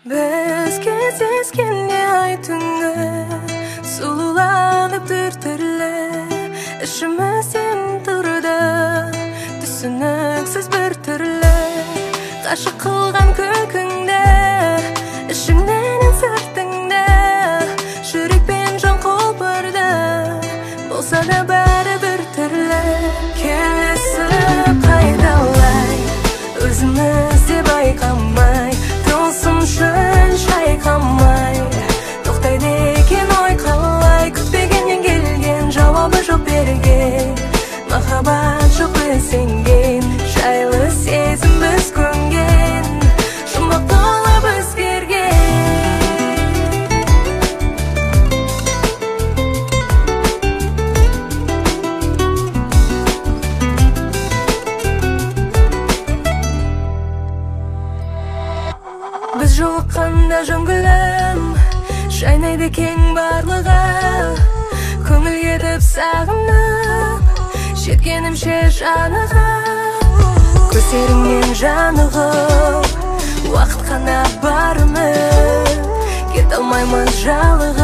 Biz keseskende ay tungi sululanıp dürtürle İşimiz hem turda Түсініксіз bir türlü Qaşı qılған күлкіңді Ішіңнен сыртыңда Жүрекпен жан қолпырды Болса да бәрі бір түрлі Келісіп қайдалай Өзімізде байқамай Тылсым шын шайқамай Тоқтайды екен ой қалай Күтпегеннен келген жауабы жоқ берген Махаббат жоқ білсенген Жайлы сезім біз көнген Жұмбақ толы біз берген Біз жолыққанда жөңгілім Жайнайды кең барлығы Көңіл етіп сағынып Жеткенімше жаныға Көздеріңнен жанығып Уақыт қана барымыз Кет алмаймыз жалығы